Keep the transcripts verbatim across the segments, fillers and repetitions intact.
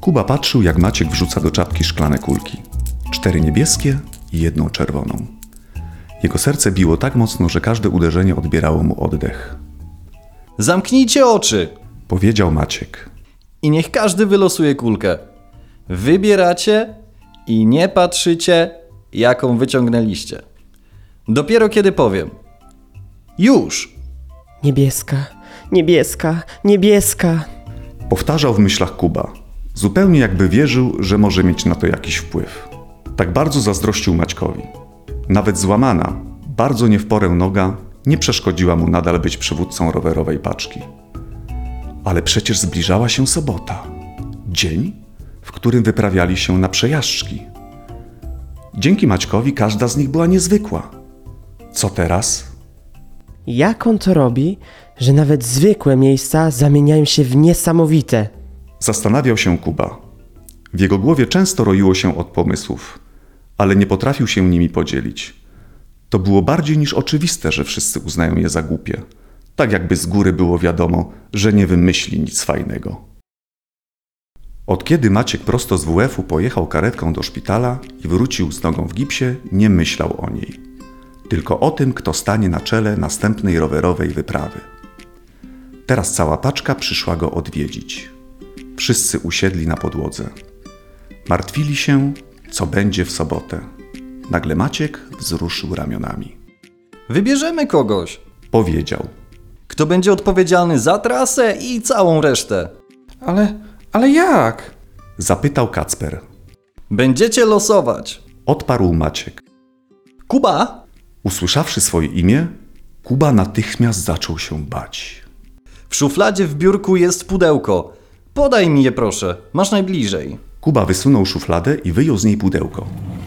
Kuba patrzył, jak Maciek wrzuca do czapki szklane kulki. Cztery niebieskie i jedną czerwoną. Jego serce biło tak mocno, że każde uderzenie odbierało mu oddech. Zamknijcie oczy! Powiedział Maciek. I niech każdy wylosuje kulkę. Wybieracie i nie patrzycie, jaką wyciągnęliście. Dopiero kiedy powiem. Już! Niebieska, niebieska, niebieska. Powtarzał w myślach Kuba. Zupełnie jakby wierzył, że może mieć na to jakiś wpływ. Tak bardzo zazdrościł Maćkowi. Nawet złamana, bardzo nie w porę noga nie przeszkodziła mu nadal być przywódcą rowerowej paczki. Ale przecież zbliżała się sobota. Dzień, w którym wyprawiali się na przejażdżki. Dzięki Maćkowi każda z nich była niezwykła. Co teraz? Jak on to robi, że nawet zwykłe miejsca zamieniają się w niesamowite? Zastanawiał się Kuba. W jego głowie często roiło się od pomysłów, ale nie potrafił się nimi podzielić. To było bardziej niż oczywiste, że wszyscy uznają je za głupie. Tak jakby z góry było wiadomo, że nie wymyśli nic fajnego. Od kiedy Maciek prosto z W F-u pojechał karetką do szpitala i wrócił z nogą w gipsie, nie myślał o niej. Tylko o tym, kto stanie na czele następnej rowerowej wyprawy. Teraz cała paczka przyszła go odwiedzić. Wszyscy usiedli na podłodze. Martwili się, co będzie w sobotę. Nagle Maciek wzruszył ramionami. Wybierzemy kogoś. Powiedział. Kto będzie odpowiedzialny za trasę i całą resztę. Ale, ale jak? Zapytał Kacper. Będziecie losować. Odparł Maciek. Kuba? Usłyszawszy swoje imię, Kuba natychmiast zaczął się bać. W szufladzie w biurku jest pudełko. Podaj mi je proszę, masz najbliżej. Kuba wysunął szufladę i wyjął z niej pudełko.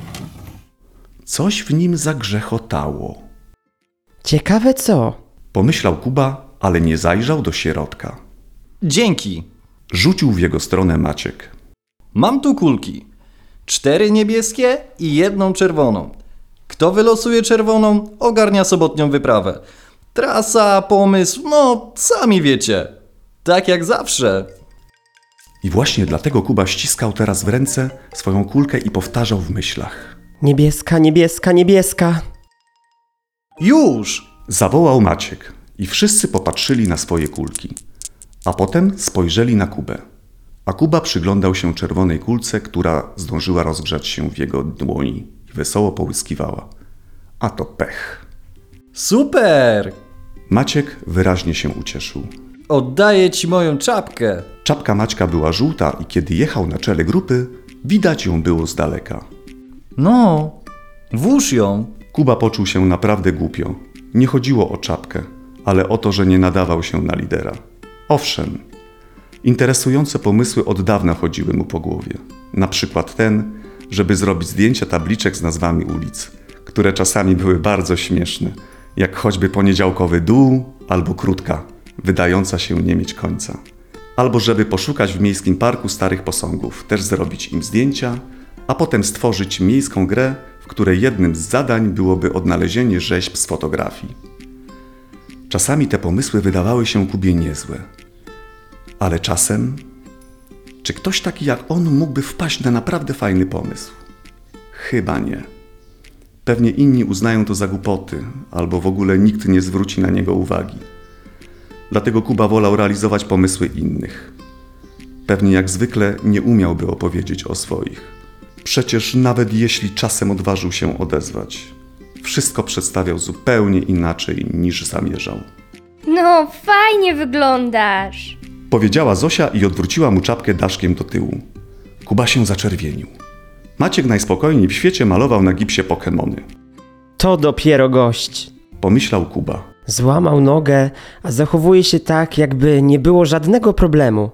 Coś w nim zagrzechotało. Ciekawe co? Pomyślał Kuba, ale nie zajrzał do środka. Dzięki. Rzucił w jego stronę Maciek. Mam tu kulki. Cztery niebieskie i jedną czerwoną. Kto wylosuje czerwoną, ogarnia sobotnią wyprawę. Trasa, pomysł, no sami wiecie. Tak jak zawsze. I właśnie dlatego Kuba ściskał teraz w ręce swoją kulkę i powtarzał w myślach. Niebieska, niebieska, niebieska. Już! Zawołał Maciek i wszyscy popatrzyli na swoje kulki. A potem spojrzeli na Kubę. A Kuba przyglądał się czerwonej kulce, która zdążyła rozgrzać się w jego dłoni i wesoło połyskiwała. A to pech. Super! Maciek wyraźnie się ucieszył. Oddaję ci moją czapkę. Czapka Maćka była żółta i kiedy jechał na czele grupy, widać ją było z daleka. No, włóż ją. Kuba poczuł się naprawdę głupio. Nie chodziło o czapkę, ale o to, że nie nadawał się na lidera. Owszem, interesujące pomysły od dawna chodziły mu po głowie. Na przykład ten, żeby zrobić zdjęcia tabliczek z nazwami ulic, które czasami były bardzo śmieszne, jak choćby Poniedziałkowy Dół albo Krótka, wydająca się nie mieć końca. Albo żeby poszukać w miejskim parku starych posągów, też zrobić im zdjęcia, a potem stworzyć miejską grę, w której jednym z zadań byłoby odnalezienie rzeźb z fotografii. Czasami te pomysły wydawały się Kubie niezłe. Ale czasem, czy ktoś taki jak on mógłby wpaść na naprawdę fajny pomysł? Chyba nie. Pewnie inni uznają to za głupoty, albo w ogóle nikt nie zwróci na niego uwagi. Dlatego Kuba wolał realizować pomysły innych. Pewnie jak zwykle nie umiałby opowiedzieć o swoich. Przecież nawet jeśli czasem odważył się odezwać, wszystko przedstawiał zupełnie inaczej niż zamierzał. No, fajnie wyglądasz. Powiedziała Zosia i odwróciła mu czapkę daszkiem do tyłu. Kuba się zaczerwienił. Maciek najspokojniej w świecie malował na gipsie Pokemony. To dopiero gość. Pomyślał Kuba. Złamał nogę, a zachowuje się tak, jakby nie było żadnego problemu.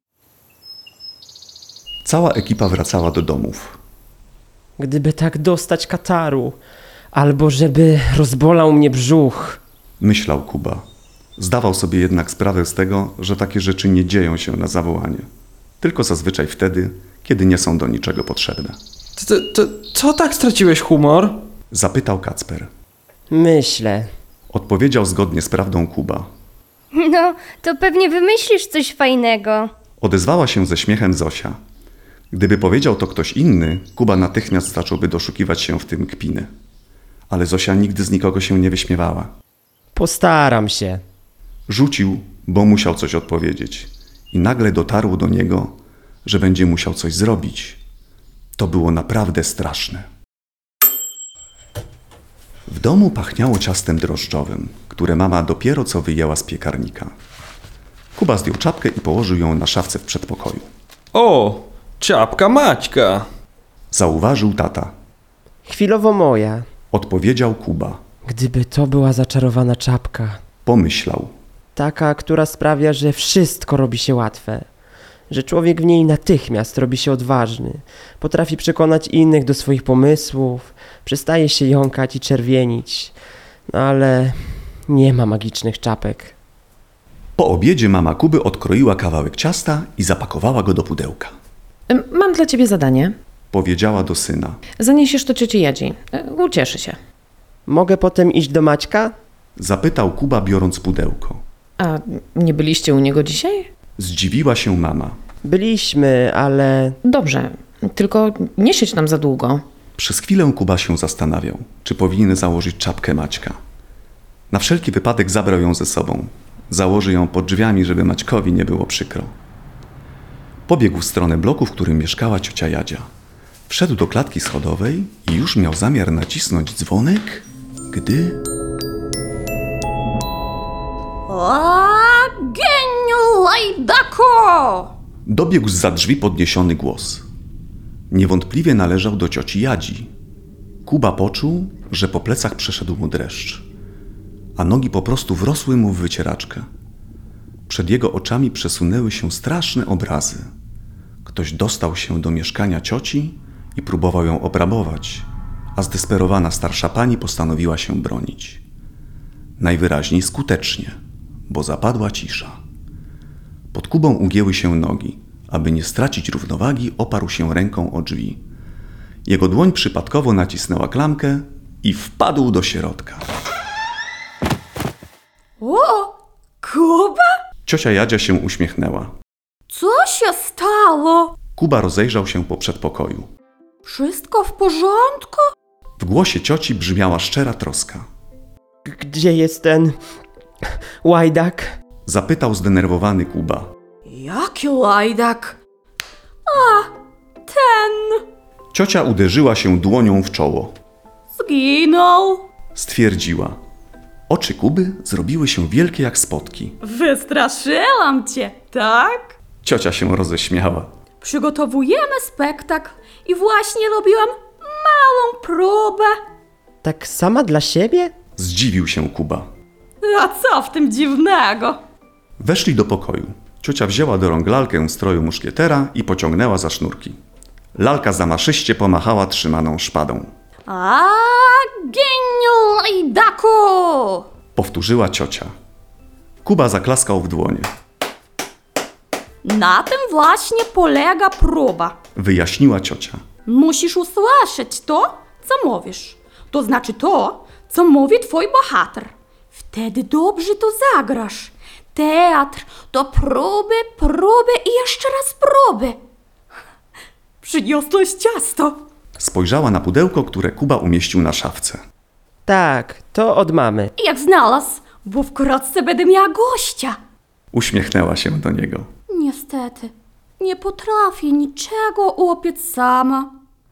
Cała ekipa wracała do domów. Gdyby tak dostać kataru, albo żeby rozbolał mnie brzuch. Myślał Kuba. Zdawał sobie jednak sprawę z tego, że takie rzeczy nie dzieją się na zawołanie. Tylko zazwyczaj wtedy, kiedy nie są do niczego potrzebne. To, to, co tak straciłeś humor? Zapytał Kacper. Myślę. Odpowiedział zgodnie z prawdą Kuba. No, to pewnie wymyślisz coś fajnego. Odezwała się ze śmiechem Zosia. Gdyby powiedział to ktoś inny, Kuba natychmiast zacząłby doszukiwać się w tym kpiny. Ale Zosia nigdy z nikogo się nie wyśmiewała. Postaram się. Rzucił, bo musiał coś odpowiedzieć. I nagle dotarło do niego, że będzie musiał coś zrobić. To było naprawdę straszne. W domu pachniało ciastem drożdżowym, które mama dopiero co wyjęła z piekarnika. Kuba zdjął czapkę i położył ją na szafce w przedpokoju. O, czapka Maćka. Zauważył tata. Chwilowo moja. Odpowiedział Kuba. Gdyby to była zaczarowana czapka. Pomyślał. Taka, która sprawia, że wszystko robi się łatwe. Że człowiek w niej natychmiast robi się odważny. Potrafi przekonać innych do swoich pomysłów. Przestaje się jąkać i czerwienić. No ale nie ma magicznych czapek. Po obiedzie mama Kuby odkroiła kawałek ciasta i zapakowała go do pudełka. Ym, Mam dla ciebie zadanie. Powiedziała do syna. Zaniesiesz to cioci Jadzi. Y, Ucieszy się. Mogę potem iść do Maćka? Zapytał Kuba, biorąc pudełko. A nie byliście u niego dzisiaj? Zdziwiła się mama. Byliśmy, ale... Dobrze, tylko nie siedź tam za długo. Przez chwilę Kuba się zastanawiał, czy powinien założyć czapkę Maćka. Na wszelki wypadek zabrał ją ze sobą. Założy ją pod drzwiami, żeby Maćkowi nie było przykro. Pobiegł w stronę bloku, w którym mieszkała ciocia Jadzia. Wszedł do klatki schodowej i już miał zamiar nacisnąć dzwonek, gdy... A, geniu lajdako! Dobiegł zza drzwi podniesiony głos. Niewątpliwie należał do cioci Jadzi. Kuba poczuł, że po plecach przeszedł mu dreszcz, a nogi po prostu wrosły mu w wycieraczkę. Przed jego oczami przesunęły się straszne obrazy. Ktoś dostał się do mieszkania cioci i próbował ją obrabować, a zdesperowana starsza pani postanowiła się bronić. Najwyraźniej skutecznie, bo zapadła cisza. Pod Kubą ugięły się nogi. Aby nie stracić równowagi, oparł się ręką o drzwi. Jego dłoń przypadkowo nacisnęła klamkę i wpadł do środka. O, Kuba? Ciocia Jadzia się uśmiechnęła. Co się stało? Kuba rozejrzał się po przedpokoju. Wszystko w porządku? W głosie cioci brzmiała szczera troska. Gdzie jest ten... łajdak? Zapytał zdenerwowany Kuba. Jaki lajdak? A, ten Ciocia uderzyła się dłonią w czoło. zginął. Stwierdziła. Oczy Kuby zrobiły się wielkie jak spotki. Wystraszyłam cię, tak? Ciocia się roześmiała. Przygotowujemy spektakl i właśnie robiłam małą próbę. Tak sama dla siebie? Zdziwił się Kuba. A co w tym dziwnego? Weszli do pokoju. Ciocia wzięła do rąk lalkę w stroju muszkietera i pociągnęła za sznurki. Lalka zamaszyście pomachała trzymaną szpadą. A, geniu lajdaku! Powtórzyła ciocia. Kuba zaklaskał w dłonie. Na tym właśnie polega próba. Wyjaśniła ciocia. Musisz usłyszeć to, co mówisz. To znaczy to, co mówi twój bohater. Wtedy dobrze to zagrasz. Teatr to próby, próby i jeszcze raz próby. Przyniosłeś ciasto. Spojrzała na pudełko, które Kuba umieścił na szafce. Tak, to od mamy. Jak znalazł, bo wkrótce będę miała gościa. Uśmiechnęła się do niego. Niestety, nie potrafię niczego upiec sama.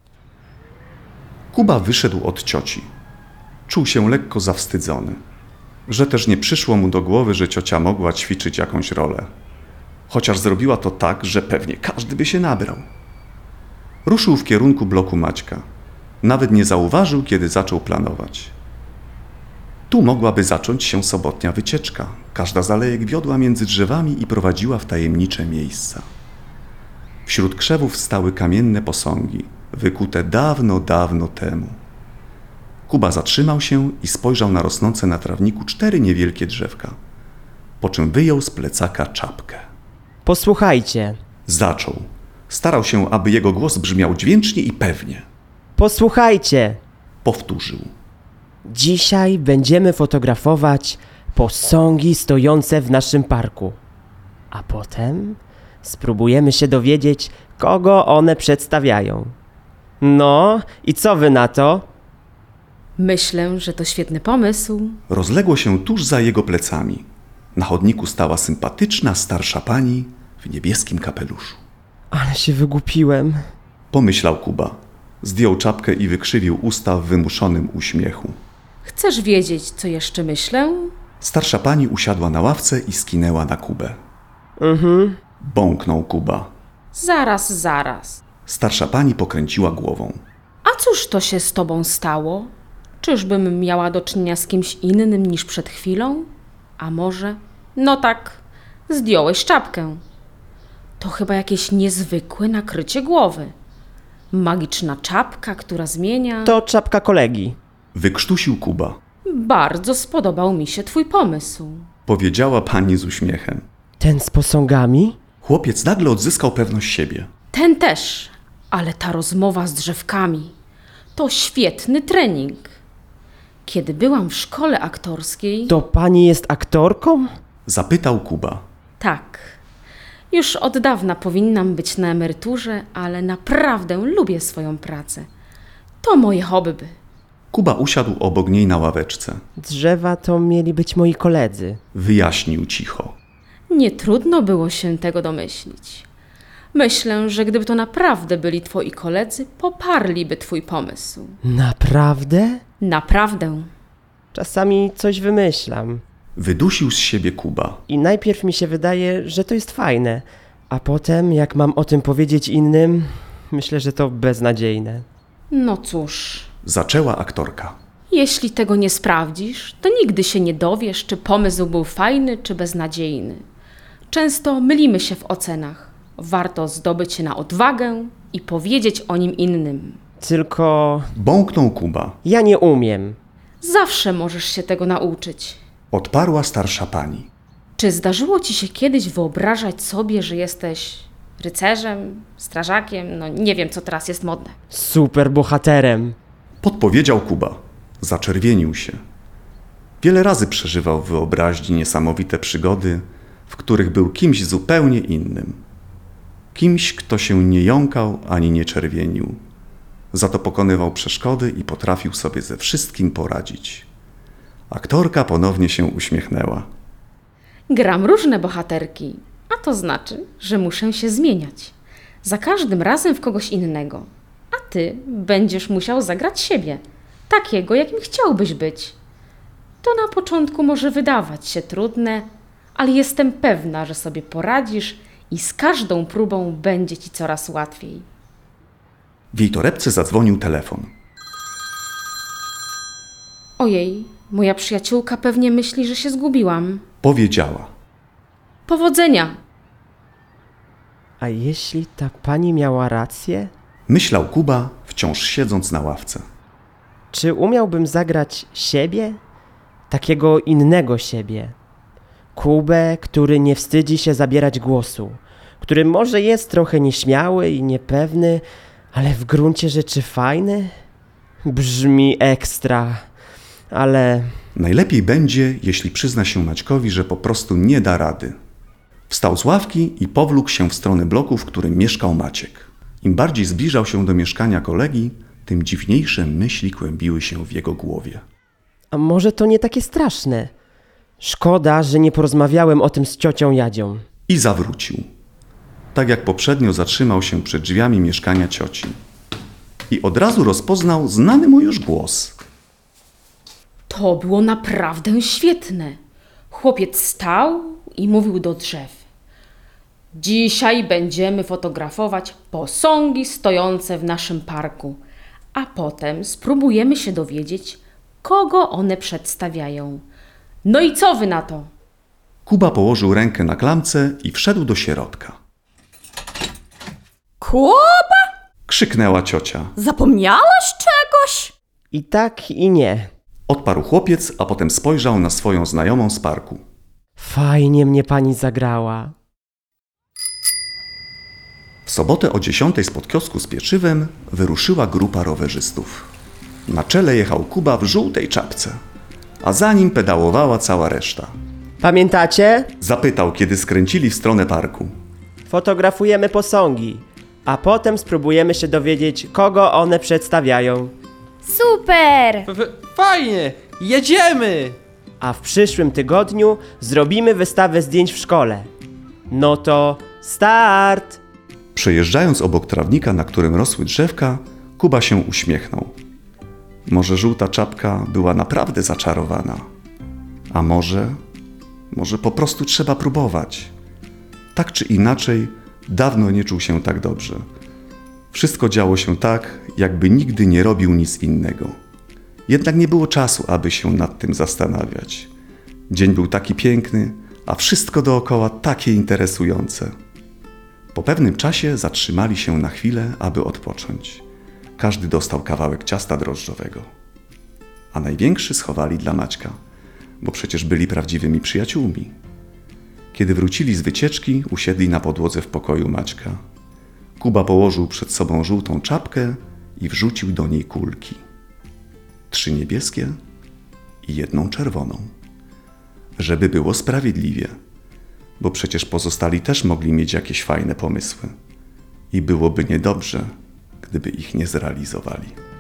Kuba wyszedł od cioci. Czuł się lekko zawstydzony. Że też nie przyszło mu do głowy, że ciocia mogła ćwiczyć jakąś rolę. Chociaż zrobiła to tak, że pewnie każdy by się nabrał. Ruszył w kierunku bloku Maćka. Nawet nie zauważył, kiedy zaczął planować. Tu mogłaby zacząć się sobotnia wycieczka. Każda z alejek wiodła między drzewami i prowadziła w tajemnicze miejsca. Wśród krzewów stały kamienne posągi, wykute dawno, dawno temu. Kuba zatrzymał się i spojrzał na rosnące na trawniku cztery niewielkie drzewka, po czym wyjął z plecaka czapkę. Posłuchajcie. Zaczął. Starał się, aby jego głos brzmiał dźwięcznie i pewnie. Posłuchajcie. Powtórzył. Dzisiaj będziemy fotografować posągi stojące w naszym parku. A potem Spróbujemy się dowiedzieć, kogo one przedstawiają. No, i co wy na to? Myślę, że to świetny pomysł. Rozległo się tuż za jego plecami. Na chodniku stała sympatyczna starsza pani w niebieskim kapeluszu. Ale się wygłupiłem. Pomyślał Kuba. Zdjął czapkę i wykrzywił usta w wymuszonym uśmiechu. Chcesz wiedzieć, co jeszcze myślę? Starsza pani usiadła na ławce i skinęła na Kubę. Mhm. Bąknął Kuba. Zaraz, zaraz. Starsza pani pokręciła głową. A cóż to się z tobą stało? Czyżbym miała do czynienia z kimś innym niż przed chwilą? A może? No tak, zdjąłeś czapkę. To chyba jakieś niezwykłe nakrycie głowy. Magiczna czapka, która zmienia... To czapka kolegi. Wykrztusił Kuba. Bardzo spodobał mi się twój pomysł. Powiedziała pani z uśmiechem. Ten z posągami? Chłopiec nagle odzyskał pewność siebie. Ten też, ale ta rozmowa z drzewkami to świetny trening. Kiedy byłam w szkole aktorskiej... To pani jest aktorką? Zapytał Kuba. Tak. Już od dawna powinnam być na emeryturze, ale naprawdę lubię swoją pracę. To moje hobby. Kuba usiadł obok niej na ławeczce. Drzewa to mieli być moi koledzy. Wyjaśnił cicho. Nie trudno było się tego domyślić. Myślę, że gdyby to naprawdę byli twoi koledzy, poparliby twój pomysł. Naprawdę? Naprawdę. Czasami coś wymyślam. Wydusił z siebie Kuba. I najpierw mi się wydaje, że to jest fajne, a potem, jak mam o tym powiedzieć innym, myślę, że to beznadziejne. No cóż, Zaczęła aktorka. jeśli tego nie sprawdzisz, to nigdy się nie dowiesz, czy pomysł był fajny, czy beznadziejny. Często mylimy się w ocenach. Warto zdobyć się na odwagę i powiedzieć o nim innym. Tylko Bąknął Kuba. ja nie umiem. Zawsze możesz się tego nauczyć. Odparła starsza pani. Czy zdarzyło ci się kiedyś wyobrażać sobie, że jesteś rycerzem, strażakiem, no nie wiem, co teraz jest modne. Super bohaterem. Podpowiedział Kuba. Zaczerwienił się. Wiele razy przeżywał w wyobraźni niesamowite przygody, w których był kimś zupełnie innym. Kimś, kto się nie jąkał ani nie czerwienił. Za to pokonywał przeszkody i potrafił sobie ze wszystkim poradzić. Aktorka ponownie się uśmiechnęła. Gram różne bohaterki, a to znaczy, że muszę się zmieniać. Za każdym razem w kogoś innego. A ty będziesz musiał zagrać siebie, takiego, jakim chciałbyś być. To na początku może wydawać się trudne, ale jestem pewna, że sobie poradzisz i z każdą próbą będzie ci coraz łatwiej. W jej torebce zadzwonił telefon. Ojej, moja przyjaciółka pewnie myśli, że się zgubiłam. Powiedziała. Powodzenia! A jeśli ta pani miała rację? Myślał Kuba, wciąż siedząc na ławce. Czy umiałbym zagrać siebie? Takiego innego siebie. Kubę, który nie wstydzi się zabierać głosu. Który może jest trochę nieśmiały i niepewny, ale w gruncie rzeczy fajny? Brzmi ekstra, ale... Najlepiej będzie, jeśli przyzna się Maćkowi, że po prostu nie da rady. Wstał z ławki i powlókł się w stronę bloku, w którym mieszkał Maciek. Im bardziej zbliżał się do mieszkania kolegi, tym dziwniejsze myśli kłębiły się w jego głowie. A może to nie takie straszne? Szkoda, że nie porozmawiałem o tym z ciocią Jadzią. I zawrócił. Tak jak poprzednio zatrzymał się przed drzwiami mieszkania cioci. I od razu rozpoznał znany mu już głos. To było naprawdę świetne. Chłopiec stał i mówił do drzew. Dzisiaj będziemy fotografować posągi stojące w naszym parku, a potem spróbujemy się dowiedzieć, kogo one przedstawiają. No i co wy na to? Kuba położył rękę na klamce i wszedł do środka. Kuba, Krzyknęła ciocia. zapomniałaś czegoś? I tak, i nie. Odparł chłopiec, a potem spojrzał na swoją znajomą z parku. Fajnie mnie pani zagrała. W sobotę o dziesiątej spod kiosku z pieczywem wyruszyła grupa rowerzystów. Na czele jechał Kuba w żółtej czapce, a za nim pedałowała cała reszta. Pamiętacie? Zapytał, kiedy skręcili w stronę parku. fotografujemy posągi, a potem spróbujemy się dowiedzieć, kogo one przedstawiają. Super! F- f- fajnie! Jedziemy! A w przyszłym tygodniu zrobimy wystawę zdjęć w szkole. No to start! Przejeżdżając obok trawnika, na którym rosły drzewka, Kuba się uśmiechnął. Może żółta czapka była naprawdę zaczarowana. A może, może po prostu trzeba próbować. Tak czy inaczej, dawno nie czuł się tak dobrze. Wszystko działo się tak, jakby nigdy nie robił nic innego. Jednak nie było czasu, aby się nad tym zastanawiać. Dzień był taki piękny, a wszystko dookoła takie interesujące. Po pewnym czasie zatrzymali się na chwilę, aby odpocząć. Każdy dostał kawałek ciasta drożdżowego. A największy schowali dla Maćka, bo przecież byli prawdziwymi przyjaciółmi. Kiedy wrócili z wycieczki, usiedli na podłodze w pokoju Maćka. Kuba położył przed sobą żółtą czapkę i wrzucił do niej kulki. Trzy niebieskie i jedną czerwoną. Żeby było sprawiedliwie, bo przecież pozostali też mogli mieć jakieś fajne pomysły. I byłoby niedobrze, gdyby ich nie zrealizowali.